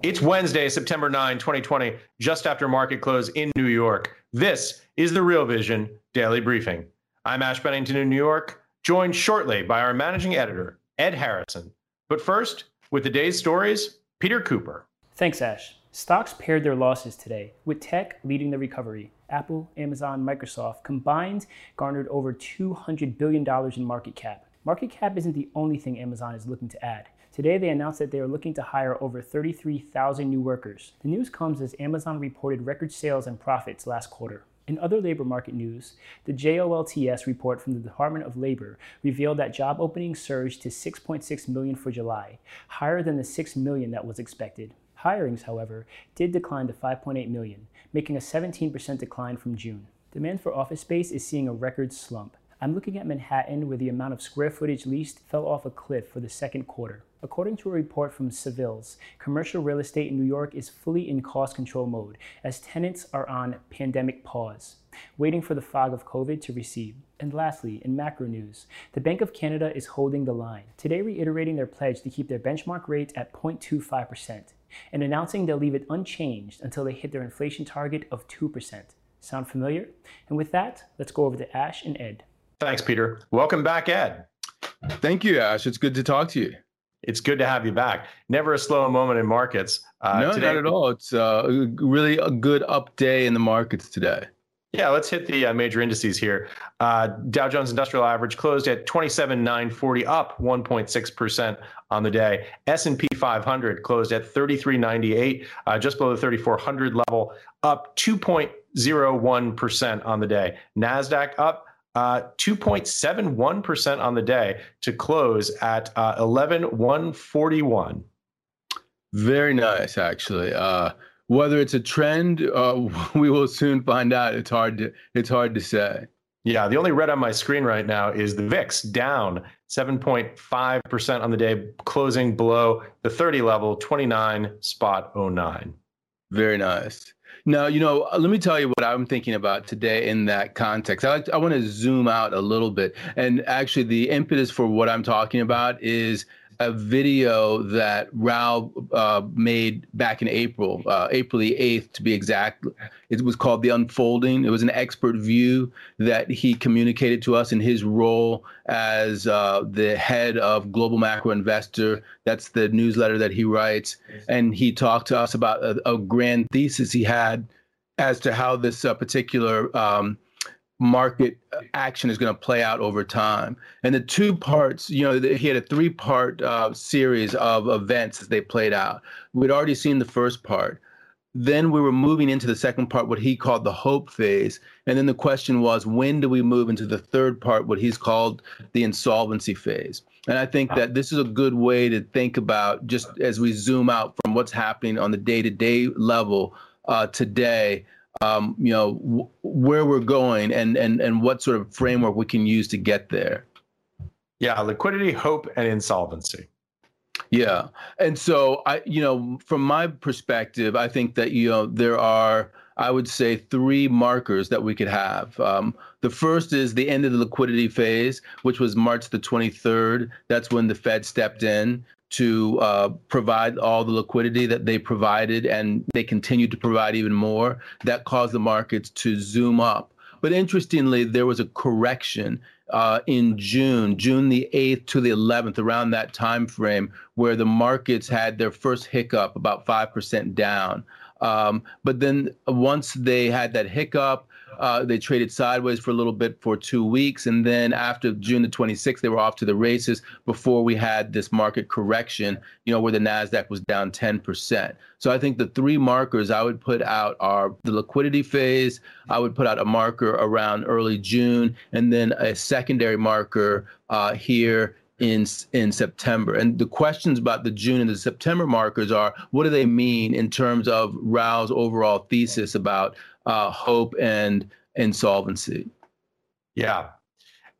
It's Wednesday, September 9, 2020, just after market close in New York. This is the Real Vision Daily Briefing. I'm Ash Bennington in New York, joined shortly by our managing editor, Ed Harrison. But first, with the day's stories, Peter Cooper. Thanks, Ash. Stocks paired their losses today, with tech leading the recovery. Apple, Amazon, Microsoft combined garnered over $200 billion in market cap. Market cap isn't the only thing Amazon is looking to add. Today, they announced that they are looking to hire over 33,000 new workers. The news comes as Amazon reported record sales and profits last quarter. In other labor market news, the JOLTS report from the Department of Labor revealed that job openings surged to 6.6 million for July, higher than the 6 million that was expected. Hirings, however, did decline to 5.8 million, making a 17% decline from June. Demand for office space is seeing a record slump. I'm looking at Manhattan, where the amount of square footage leased fell off a cliff for the second quarter. According to a report from Savills, commercial real estate in New York is fully in cost control mode as tenants are on pandemic pause, waiting for the fog of COVID to recede. And lastly, in macro news, the Bank of Canada is holding the line, today reiterating their pledge to keep their benchmark rate at 0.25% and announcing they'll leave it unchanged until they hit their inflation target of 2%. Sound familiar? And with that, let's go over to Ash and Ed. Thanks, Peter. Welcome back, Ed. Thank you, Ash. It's good to talk to you. It's good to have you back. Never a slow moment in markets. No, today, not at all. It's really a good up day in the markets today. Yeah, let's hit the major indices here. Dow Jones Industrial Average closed at 27,940, up 1.6% on the day. S&P 500 closed at 3398, just below the 3,400 level, up 2.01% on the day. NASDAQ up 2.71% on the day to close at 11,141. Very nice, actually. Whether it's a trend, we will soon find out. It's hard to say. Yeah, the only red on my screen right now is the VIX down 7.5% on the day, closing below the 30 level, 29.09. Very nice. Now, let me tell you what I'm thinking about today in that context. I want to zoom out a little bit. And actually, the impetus for what I'm talking about is a video that Raoul made back in April the 8th to be exact. It was called The Unfolding. It was an expert view that he communicated to us in his role as the head of Global Macro Investor. That's the newsletter that he writes. And he talked to us about a grand thesis he had as to how this particular market action is going to play out over time. And the two parts, he had a 3-part series of events as they played out. We'd already seen the first part. Then we were moving into the second part, what he called the hope phase. And then the question was, when do we move into the third part, what he's called the insolvency phase? And I think that this is a good way to think about, just as we zoom out from what's happening on the day-to-day level today, where we're going and what sort of framework we can use to get there. Yeah, liquidity, hope, and insolvency. Yeah. And so from my perspective, I think that, there are, I would say, 3 markers that we could have. The first is the end of the liquidity phase, which was March the 23rd. That's when the Fed stepped in to provide all the liquidity that they provided, and they continued to provide even more. That caused the markets to zoom up. But interestingly, there was a correction in June the 8th to the 11th, around that time frame, where the markets had their first hiccup, about 5% down. But then once they had that hiccup, they traded sideways for a little bit for 2 weeks. And then after June the 26th, they were off to the races before we had this market correction, where the NASDAQ was down 10%. So I think the 3 markers I would put out are the liquidity phase. I would put out a marker around early June, and then a secondary marker here in September. And the questions about the June and the September markers are, what do they mean in terms of Raoul's overall thesis about hope and insolvency? Yeah.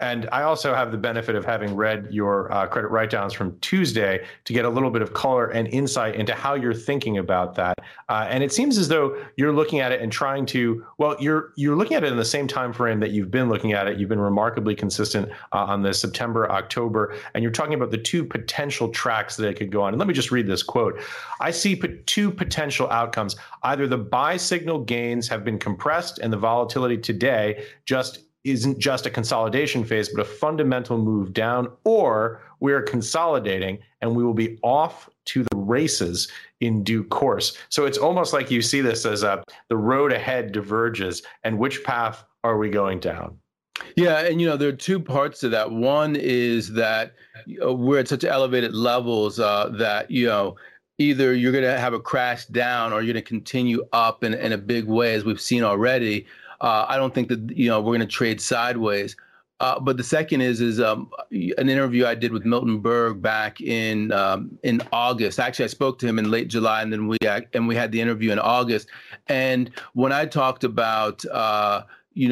And I also have the benefit of having read your credit write-downs from Tuesday to get a little bit of color and insight into how you're thinking about that. And it seems as though you're looking at it and trying to, well, you're looking at it in the same time frame that you've been looking at it. You've been remarkably consistent on the September, October, and you're talking about the two potential tracks that it could go on. And let me just read this quote. I see two potential outcomes. Either the buy signal gains have been compressed and the volatility today isn't just a consolidation phase, but a fundamental move down, or we're consolidating and we will be off to the races in due course. So it's almost like you see this as the road ahead diverges, and which path are we going down? Yeah, and there are two parts to that. One is that we're at such elevated levels that either you're going to have a crash down or you're going to continue up in a big way, as we've seen already. I don't think that we're going to trade sideways. But the second is an interview I did with Milton Berg back in August. Actually, I spoke to him in late July, and then we had the interview in August. And when I talked about the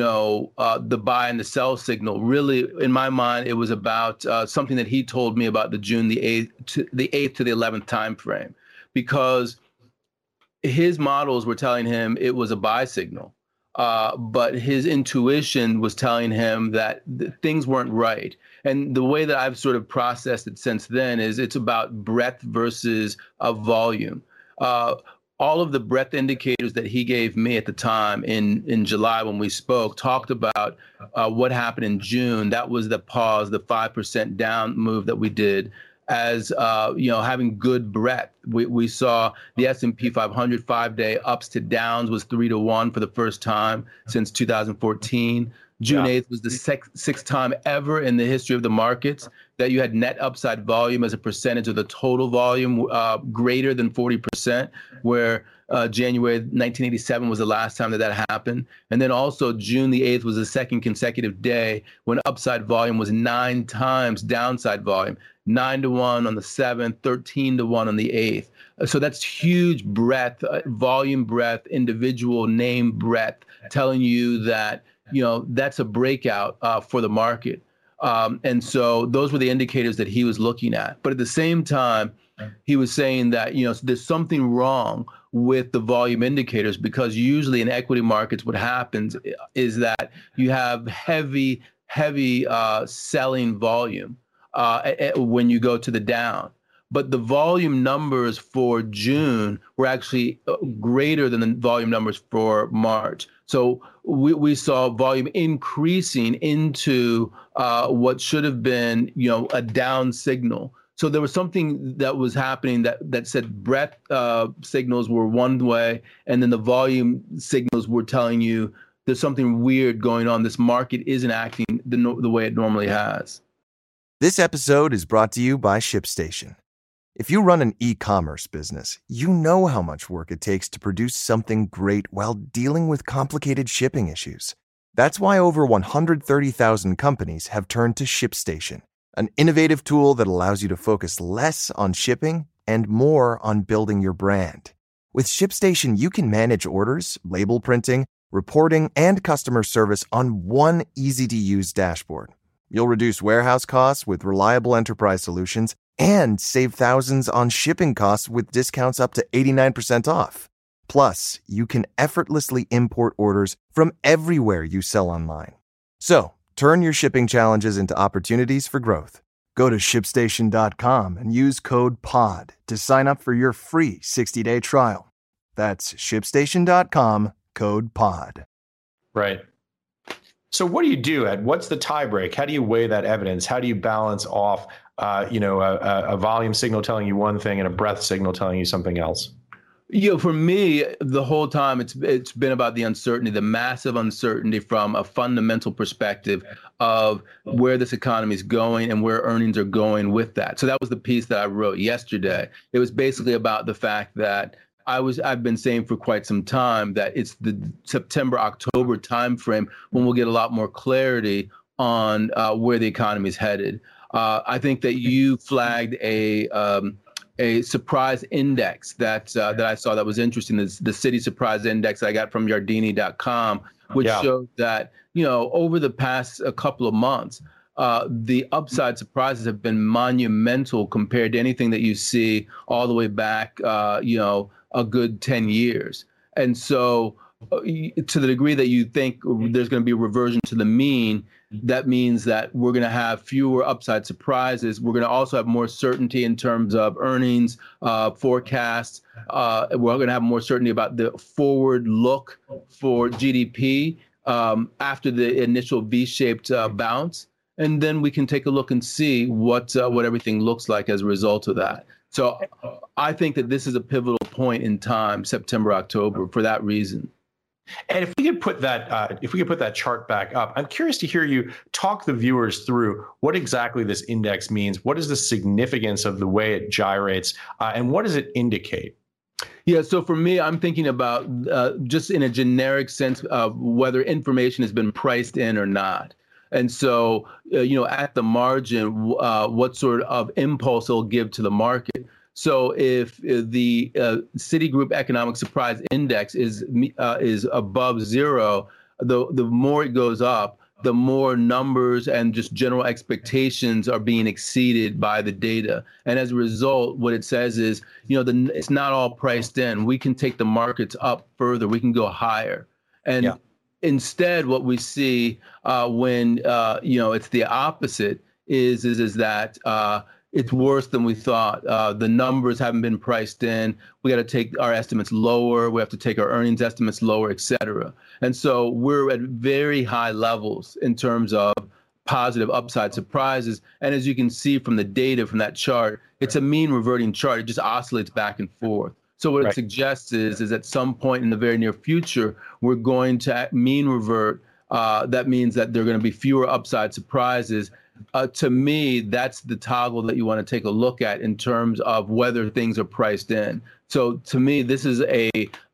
buy and the sell signal, really in my mind it was about something that he told me about the June the 8th to the 11th time frame, because his models were telling him it was a buy signal. But his intuition was telling him that things weren't right. And the way that I've sort of processed it since then is it's about breadth versus volume. All of the breadth indicators that he gave me at the time in July when we spoke talked about what happened in June. That was the pause, the 5% down move that we did, as having good breadth. We saw the S&P 500 5-day ups to downs was 3-1 for the first time since 2014. June 8th was the sixth time ever in the history of the markets that you had net upside volume as a percentage of the total volume greater than 40%, where January 1987 was the last time that happened. And then also June the 8th was the second consecutive day when upside volume was 9 times downside volume. 9-1 on the 7th, 13-1 on the 8th. So that's huge breadth, volume breadth, individual name breadth, telling you that, that's a breakout for the market. And so those were the indicators that he was looking at. But at the same time, he was saying that, there's something wrong with the volume indicators, because usually in equity markets, what happens is that you have heavy selling volume when you go to the down. But the volume numbers for June were actually greater than the volume numbers for March. So we saw volume increasing into what should have been, a down signal. So there was something that was happening that said breadth signals were one way, and then the volume signals were telling you there's something weird going on. This market isn't acting the way it normally has. This episode is brought to you by ShipStation. If you run an e-commerce business, you know how much work it takes to produce something great while dealing with complicated shipping issues. That's why over 130,000 companies have turned to ShipStation, an innovative tool that allows you to focus less on shipping and more on building your brand. With ShipStation, you can manage orders, label printing, reporting, and customer service on one easy-to-use dashboard. You'll reduce warehouse costs with reliable enterprise solutions and save thousands on shipping costs with discounts up to 89% off. Plus, you can effortlessly import orders from everywhere you sell online. So, turn your shipping challenges into opportunities for growth. Go to ShipStation.com and use code POD to sign up for your free 60-day trial. That's ShipStation.com, code POD. Right. So what do you do, Ed? What's the tie break? How do you weigh that evidence? How do you balance off, a volume signal telling you one thing and a breadth signal telling you something else? For me, the whole time it's been about the uncertainty, the massive uncertainty from a fundamental perspective of where this economy is going and where earnings are going with that. So that was the piece that I wrote yesterday. It was basically about the fact that I've been saying for quite some time that it's the September-October timeframe when we'll get a lot more clarity on where the economy is headed. I think that you flagged a surprise index that I saw that was interesting. The City Surprise Index I got from Yardeni.com, which showed that over the past a couple of months, the upside surprises have been monumental compared to anything that you see all the way back, a good 10 years. And so to the degree that you think there's going to be a reversion to the mean, that means that we're going to have fewer upside surprises. We're going to also have more certainty in terms of earnings forecasts. We're going to have more certainty about the forward look for GDP after the initial V-shaped bounce. And then we can take a look and see what everything looks like as a result of that. So I think that this is a pivotal point in time, September, October, for that reason. And if we could put that chart back up, I'm curious to hear you talk the viewers through what exactly this index means. What is the significance of the way it gyrates, and what does it indicate? Yeah, so for me, I'm thinking about just in a generic sense of whether information has been priced in or not. And so, at the margin, what sort of impulse it'll give to the market. So if the Citigroup Economic Surprise Index is above zero, the more it goes up, the more numbers and just general expectations are being exceeded by the data. And as a result, what it says is, it's not all priced in. We can take the markets up further. We can go higher. And instead, what we see when it's the opposite is that it's worse than we thought. The numbers haven't been priced in. We got to take our estimates lower. We have to take our earnings estimates lower, et cetera. And so we're at very high levels in terms of positive upside surprises. And as you can see from the data from that chart, it's a mean reverting chart. It just oscillates back and forth. So what it suggests is at some point in the very near future, we're going to mean revert. That means that there are going to be fewer upside surprises. To me, that's the toggle that you want to take a look at in terms of whether things are priced in. So to me, this is a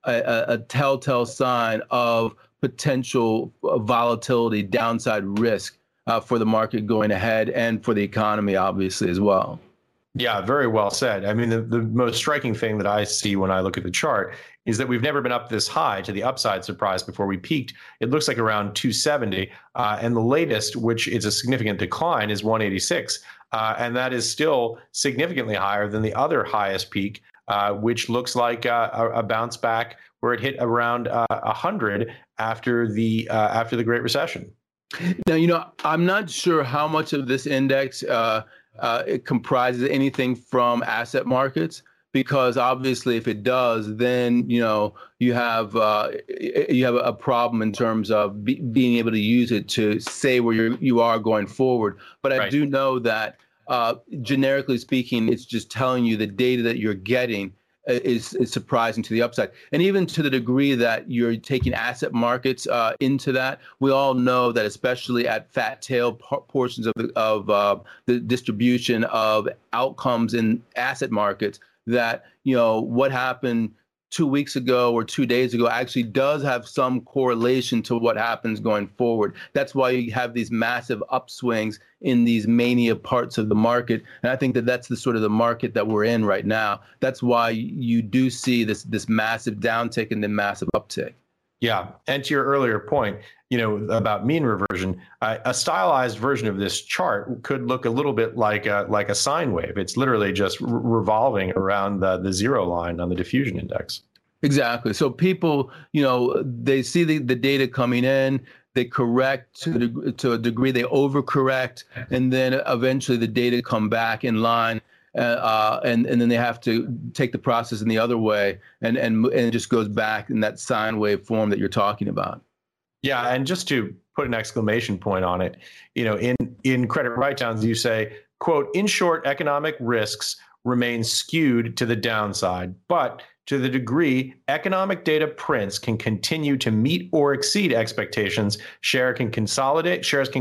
telltale sign of potential volatility, downside risk for the market going ahead and for the economy, obviously, as well. Yeah, very well said. I mean, the most striking thing that I see when I look at the chart is that we've never been up this high to the upside surprise before we peaked. It looks like around 270. And the latest, which is a significant decline, is 186. And that is still significantly higher than the other highest peak, which looks like a bounce back where it hit around 100 after the Great Recession. Now, I'm not sure how much of this index it comprises anything from asset markets, because obviously if it does, then you have a problem in terms of being able to use it to say where you are going forward. But I do know that generically speaking, it's just telling you the data that you're getting is surprising to the upside. And even to the degree that you're taking asset markets into that, we all know that especially at fat tail portions of the distribution of outcomes in asset markets, that what happened 2 weeks ago or 2 days ago actually does have some correlation to what happens going forward. That's why you have these massive upswings in these mania parts of the market. And I think that that's the sort of the market that we're in right now. That's why you do see this massive downtick and then massive uptick. Yeah. And to your earlier point, about mean reversion, a stylized version of this chart could look a little bit like a sine wave. It's literally just revolving around the zero line on the diffusion index. Exactly. So people, they see the data coming in, they correct to a degree, they overcorrect, and then eventually the data come back in line. And then they have to take the process in the other way, and it just goes back in that sine wave form that you're talking about. Yeah, and just to put an exclamation point on it, in credit write-downs, you say, quote, "In short, economic risks remain skewed to the downside, but to the degree economic data prints can continue to meet or exceed expectations, shares can consolidate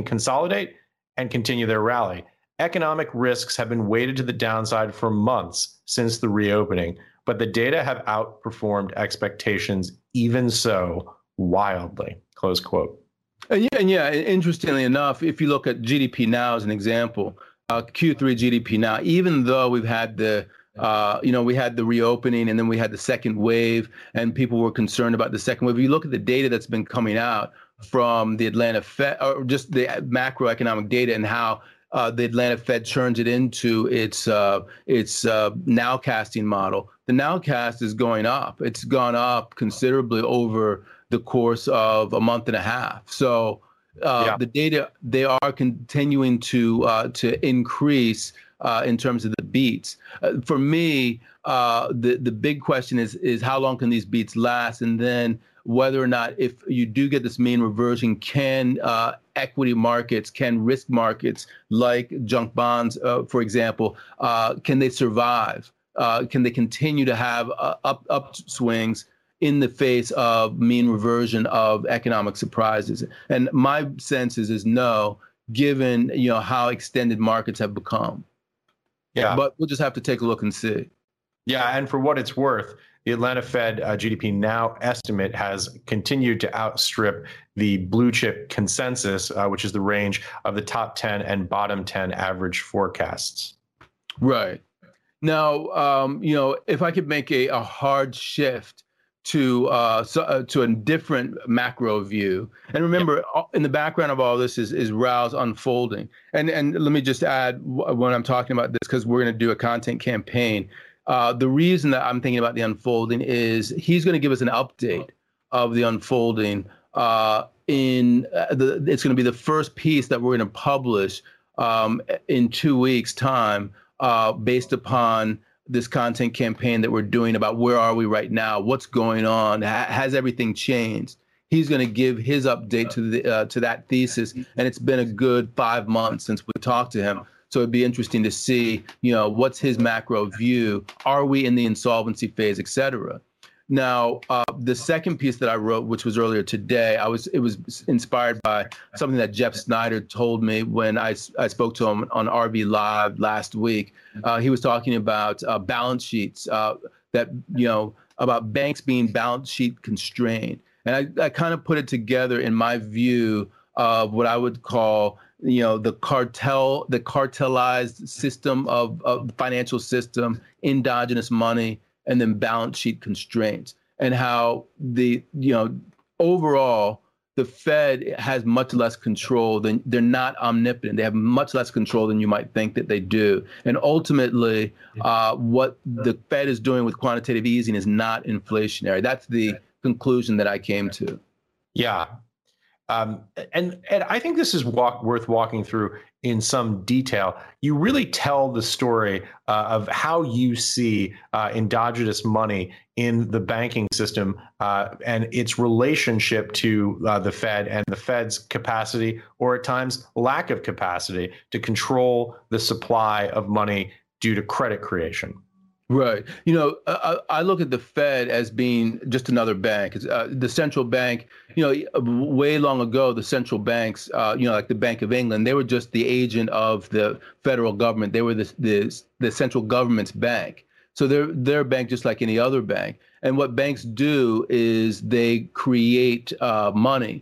and continue their rally. Economic risks have been weighted to the downside for months since the reopening, but the data have outperformed expectations, even so, wildly." Close quote. And interestingly enough, if you look at GDP now as an example, Q3 GDP now, even though we've had we had the reopening and then we had the second wave and people were concerned about the second wave. If you look at the data that's been coming out from the Atlanta Fed, or just the macroeconomic data, and how the Atlanta Fed turns it into its nowcasting model. The nowcast is going up. It's gone up considerably over the course of a month and a half. So the data, they are continuing to increase in terms of the beats. For me, the big question is how long can these beats last, and then whether or not, if you do get this mean reversion, can equity markets, can risk markets like junk bonds, for example, can they survive? Can they continue to have upswings in the face of mean reversion of economic surprises? And my sense is no, given how extended markets have become. Yeah, but we'll just have to take a look and see. Yeah, and for what it's worth, the Atlanta Fed GDP Now estimate has continued to outstrip the blue chip consensus, which is the range of the top 10 and bottom 10 average forecasts. Right. Now, if I could make a hard shift to a different macro view, and remember, in the background of all this is Rao's unfolding. And let me just add, when I'm talking about this, because we're going to do a content campaign, the reason that I'm thinking about the unfolding is he's going to give us an update of the unfolding. It's going to be the first piece that we're going to publish in 2 weeks' time, based upon this content campaign that we're doing about where are we right now, what's going on, has everything changed. He's going to give his update to that thesis, and it's been a good 5 months since we talked to him. So it'd be interesting to see, what's his macro view? Are we in the insolvency phase, et cetera? Now, the second piece that I wrote, which was earlier today, it was inspired by something that Jeff Snyder told me when I spoke to him on RV Live last week. He was talking about balance sheets, about banks being balance sheet constrained. And I kind of put it together in my view of what I would call, the cartelized system of the financial system, endogenous money, and then balance sheet constraints, and how overall the Fed has much less control than, they're not omnipotent. They have much less control than you might think that they do. And ultimately, what the Fed is doing with quantitative easing is not inflationary. That's the conclusion that I came to. Yeah. And I think this is worth walking through in some detail. You really tell the story of how you see endogenous money in the banking system and its relationship to the Fed and the Fed's capacity, or at times lack of capacity, to control the supply of money due to credit creation. Right. I look at the Fed as being just another bank. The central bank, way long ago, the central banks, like the Bank of England, they were just the agent of the federal government. They were the central government's bank. So they're a bank just like any other bank. And what banks do is they create money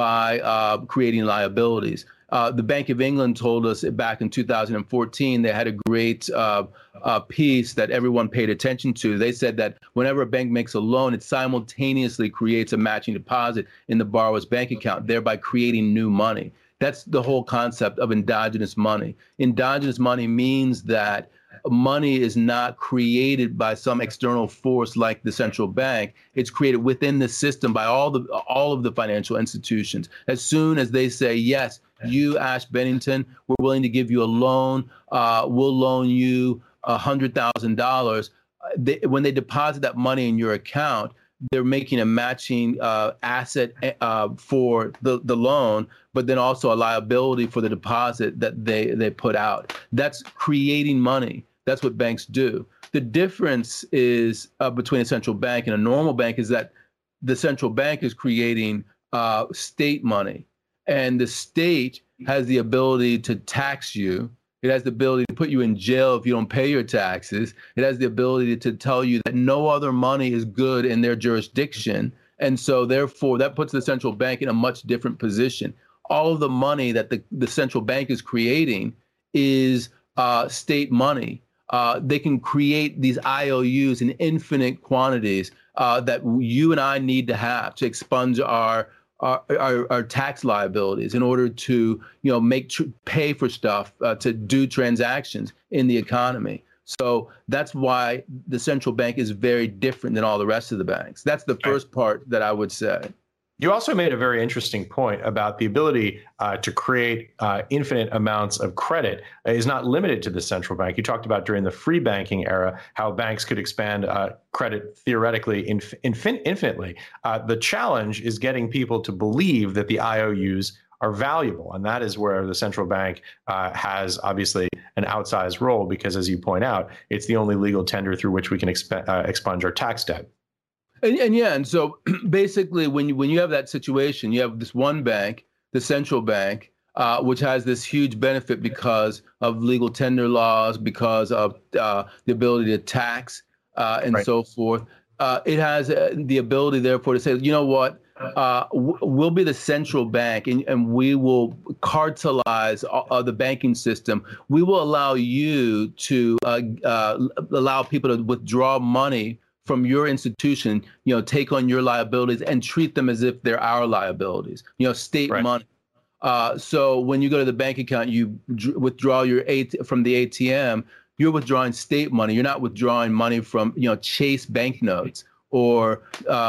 by creating liabilities. The Bank of England told us back in 2014, they had a great piece that everyone paid attention to. They said that whenever a bank makes a loan, it simultaneously creates a matching deposit in the borrower's bank account, thereby creating new money. That's the whole concept of endogenous money. Endogenous money means that money is not created by some external force like the central bank. It's created within the system by all of the financial institutions. As soon as they say, yes, you, Ash Bennington, we're willing to give you a loan, we'll loan you $100,000. When they deposit that money in your account, they're making a matching asset for the loan, but then also a liability for the deposit that they put out. That's creating money. That's what banks do. The difference is between a central bank and a normal bank is that the central bank is creating state money, and the state has the ability to tax you. It has the ability to put you in jail if you don't pay your taxes. It has the ability to tell you that no other money is good in their jurisdiction. And so therefore, that puts the central bank in a much different position. All of the money that the central bank is creating is state money. They can create these IOUs in infinite quantities that you and I need to have to expunge our our tax liabilities in order to, pay for stuff, to do transactions in the economy. So that's why the central bank is very different than all the rest of the banks. That's the first part that I would say. You also made a very interesting point about the ability to create infinite amounts of credit is not limited to the central bank. You talked about during the free banking era how banks could expand credit theoretically infinitely. The challenge is getting people to believe that the IOUs are valuable. And that is where the central bank has obviously an outsized role because, as you point out, it's the only legal tender through which we can expunge our tax debt. And so basically, when you have that situation, you have this one bank, the central bank, which has this huge benefit because of legal tender laws, because of the ability to tax and so forth. It has the ability, therefore, to say, you know what, we'll be the central bank and we will cartelize the banking system. We will allow you to allow people to withdraw money from your institution, take on your liabilities and treat them as if they're our liabilities, state money. So when you go to the bank account, you withdraw from the ATM, you're withdrawing state money. You're not withdrawing money from, Chase banknotes or,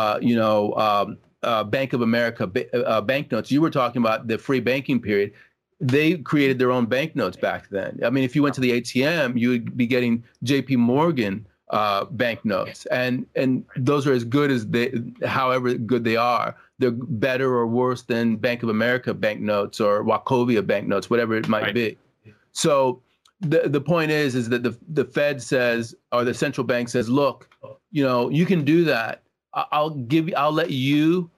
Bank of America banknotes. You were talking about the free banking period. They created their own banknotes back then. I mean, if you went to the ATM, you would be getting JP Morgan banknotes, and those are as good as however good they are. They're better or worse than Bank of America banknotes or Wachovia banknotes, whatever it might be. So the point is that the Fed says, or the central bank says, look, you can do that. I'll let you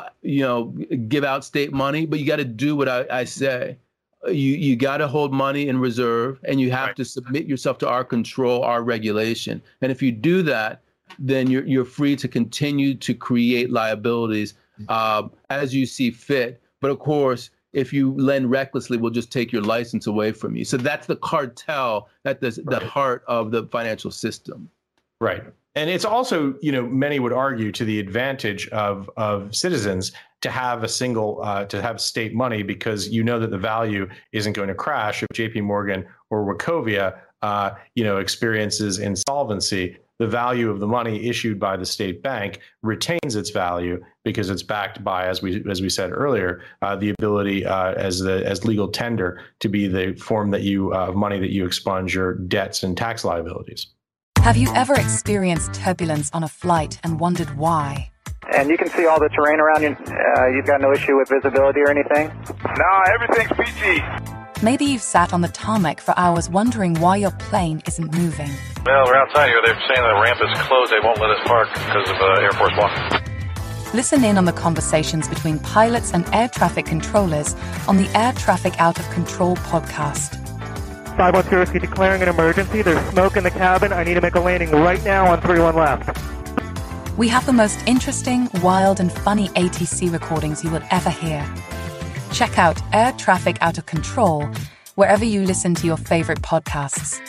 give out state money, but you got to do what I say. You got to hold money in reserve, and you have to submit yourself to our control, our regulation. And if you do that, then you're free to continue to create liabilities as you see fit. But of course, if you lend recklessly, we'll just take your license away from you. So that's the cartel at the heart of the financial system. Right. And it's also, many would argue to the advantage of citizens to have to have state money, because that the value isn't going to crash if JP Morgan or Wachovia, experiences insolvency. The value of the money issued by the state bank retains its value because it's backed by, as we said earlier, the ability as legal tender to be the form of money that you expunge your debts and tax liabilities. Have you ever experienced turbulence on a flight and wondered why? And you can see all the terrain around you. You've got no issue with visibility or anything? No, everything's PG. Maybe you've sat on the tarmac for hours wondering why your plane isn't moving. Well, we're outside here. They're saying the ramp is closed. They won't let us park because of Air Force One. Listen in on the conversations between pilots and air traffic controllers on the Air Traffic Out of Control podcast. 510 declaring an emergency. There's smoke in the cabin. I need to make a landing right now on 31 left. We have the most interesting, wild, and funny ATC recordings you will ever hear. Check out Air Traffic Out of Control wherever you listen to your favorite podcasts.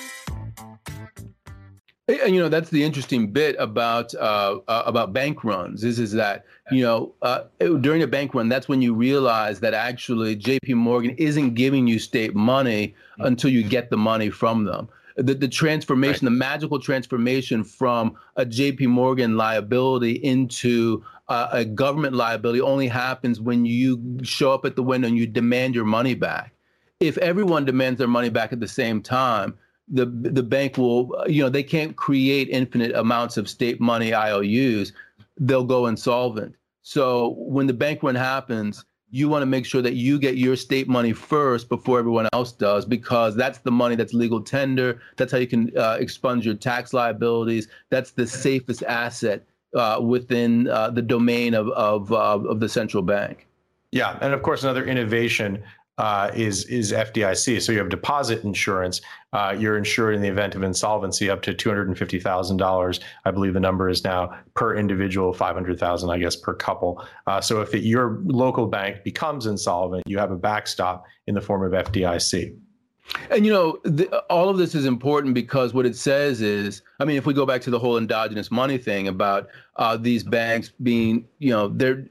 And that's the interesting bit about bank runs is that during a bank run, that's when you realize that actually JP Morgan isn't giving you state money until you get the money from them. The transformation, the magical transformation from a JP Morgan liability into a government liability only happens when you show up at the window and you demand your money back. If everyone demands their money back at the same time, the bank will, they can't create infinite amounts of state money IOUs. They'll go insolvent. So when the bank run happens, you want to make sure that you get your state money first before everyone else does, because that's the money that's legal tender. That's how you can expunge your tax liabilities. That's the safest asset within the domain of the central bank. Yeah, and of course, another innovation is FDIC. So you have deposit insurance. You're insured in the event of insolvency up to $250,000. I believe the number is now per individual, $500,000, I guess, per couple. So if your local bank becomes insolvent, you have a backstop in the form of FDIC. And, all of this is important because what it says is, if we go back to the whole endogenous money thing about these banks being,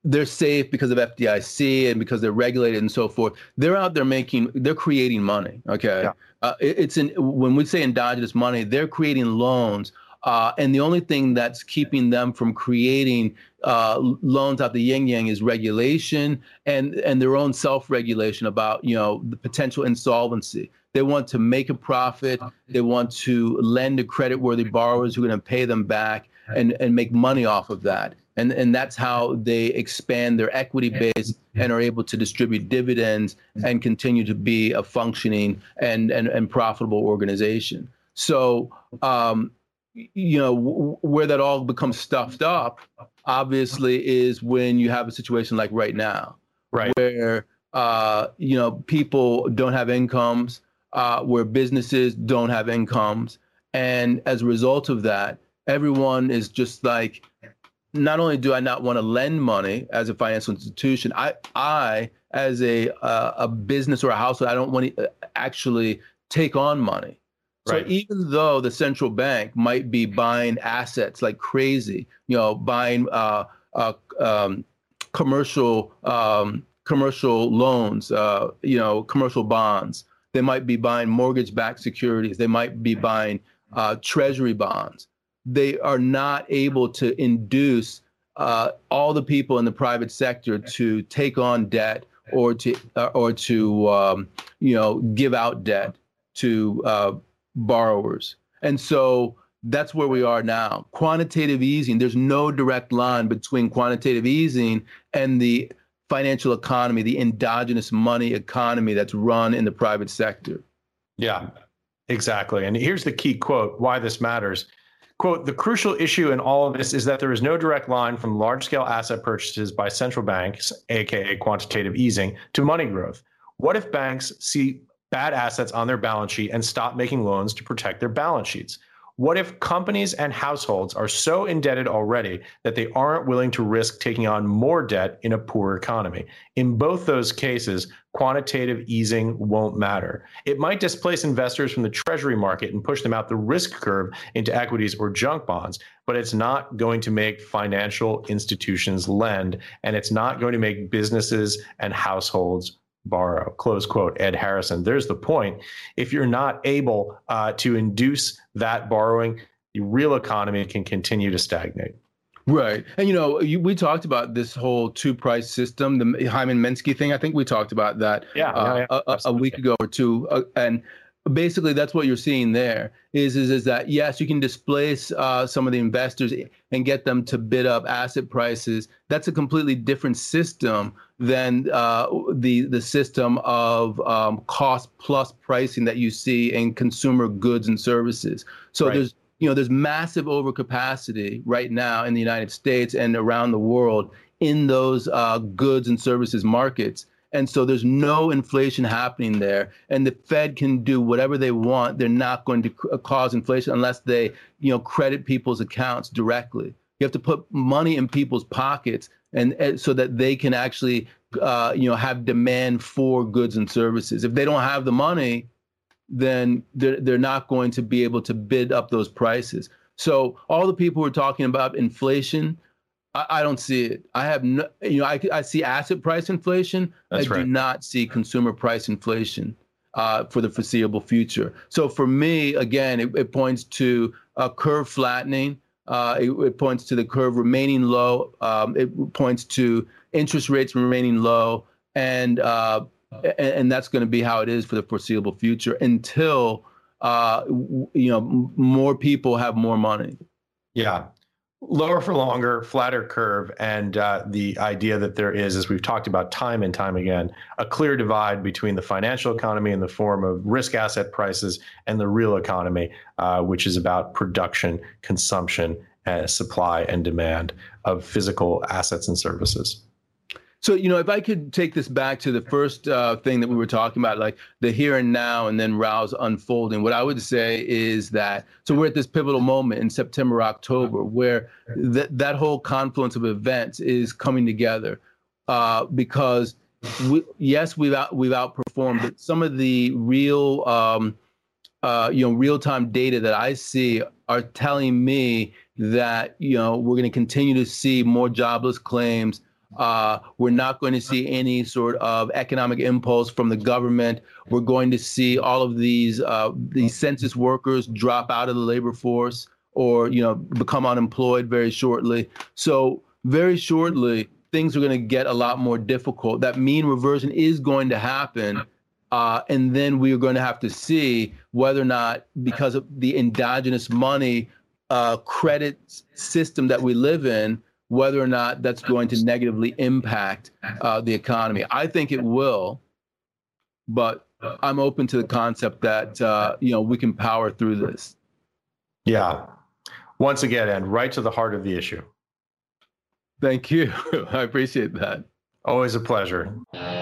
they're safe because of FDIC and because they're regulated and so forth. They're out there they're creating money. Okay. Yeah. When we say endogenous money, they're creating loans. And the only thing that's keeping them from creating loans out the yin-yang is regulation and their own self-regulation about, the potential insolvency. They want to make a profit. They want to lend to credit-worthy borrowers who are going to pay them back and make money off of that. And that's how they expand their equity base and are able to distribute dividends and continue to be a functioning and profitable organization. So, where that all becomes stuffed up, obviously, is when you have a situation like right now, right, where people don't have incomes, where businesses don't have incomes, and as a result of that, everyone is just like, not only do I not want to lend money as a financial institution, I as a business or a household, I don't want to actually take on money. Right. So even though the central bank might be buying assets like crazy, buying commercial loans, commercial bonds, they might be buying mortgage-backed securities, they might be buying treasury bonds. They are not able to induce all the people in the private sector to take on debt or to give out debt to borrowers. And so that's where we are now. Quantitative easing, there's no direct line between quantitative easing and the financial economy, the endogenous money economy that's run in the private sector. Yeah, exactly. And here's the key quote, why this matters. Quote, the crucial issue in all of this is that there is no direct line from large-scale asset purchases by central banks, aka quantitative easing, to money growth. What if banks see bad assets on their balance sheet and stop making loans to protect their balance sheets? What if companies and households are so indebted already that they aren't willing to risk taking on more debt in a poor economy? In both those cases, quantitative easing won't matter. It might displace investors from the treasury market and push them out the risk curve into equities or junk bonds, but it's not going to make financial institutions lend, and it's not going to make businesses and households borrow, close quote, Ed Harrison. There's the point. If you're not able to induce that borrowing, the real economy can continue to stagnate. Right. And, we talked about this whole two-price system, the Hyman Minsky thing. I think we talked about that a week ago or two. And basically, that's what you're seeing there is that, yes, you can displace some of the investors and get them to bid up asset prices. That's a completely different system than the system of cost plus pricing that you see in consumer goods and services. So there's massive overcapacity right now in the United States and around the world in those goods and services markets. And so there's no inflation happening there. And the Fed can do whatever they want. They're not going to cause inflation unless they, credit people's accounts directly. You have to put money in people's pockets and so that they can actually, have demand for goods and services. If they don't have the money, then they're not going to be able to bid up those prices. So all the people who are talking about inflation, I don't see it. I have no, I see asset price inflation. That's right. Do not see consumer price inflation for the foreseeable future. So for me, again, it points to a curve flattening. It points to the curve remaining low. It points to interest rates remaining low, and that's going to be how it is for the foreseeable future until more people have more money. Yeah. Lower for longer, flatter curve, and the idea that there is, as we've talked about time and time again, a clear divide between the financial economy in the form of risk asset prices and the real economy, which is about production, consumption, supply, and demand of physical assets and services. So, if I could take this back to the first thing that we were talking about, like the here and now and then Rao's unfolding, what I would say is that, so we're at this pivotal moment in September, October, where that whole confluence of events is coming together because, we've outperformed, but some of the real, real-time data that I see are telling me that, we're going to continue to see more jobless claims. We're not going to see any sort of economic impulse from the government. We're going to see all of these census workers drop out of the labor force or, become unemployed very shortly. So very shortly, things are going to get a lot more difficult. That mean reversion is going to happen. And then we are going to have to see whether or not, because of the endogenous money credit system that we live in, whether or not that's going to negatively impact the economy. I think it will, but I'm open to the concept that, we can power through this. Yeah. Once again, Ed, right to the heart of the issue. Thank you. I appreciate that. Always a pleasure.